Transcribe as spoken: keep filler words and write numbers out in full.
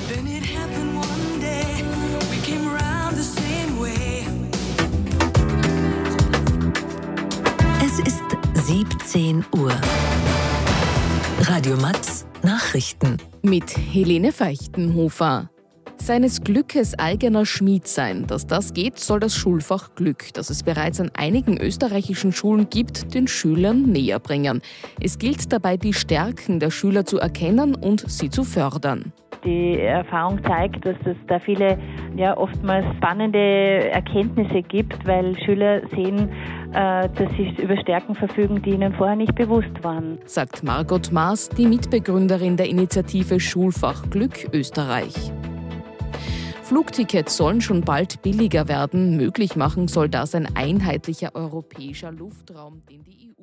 Then it happened one day, we came around the same way. Es ist siebzehn Uhr. Radio Matz Nachrichten. Mit Helene Feichtenhofer. Seines Glückes eigener Schmied sein. Dass das geht, soll das Schulfach Glück, das es bereits an einigen österreichischen Schulen gibt, den Schülern näher bringen. Es gilt dabei, die Stärken der Schüler zu erkennen und sie zu fördern. Die Erfahrung zeigt, dass es da viele, ja, oftmals spannende Erkenntnisse gibt, weil Schüler sehen, äh, dass sie über Stärken verfügen, die ihnen vorher nicht bewusst waren. Sagt Margot Maas, die Mitbegründerin der Initiative Schulfach Glück Österreich. Flugtickets sollen schon bald billiger werden. Möglich machen soll das ein einheitlicher europäischer Luftraum, den die E U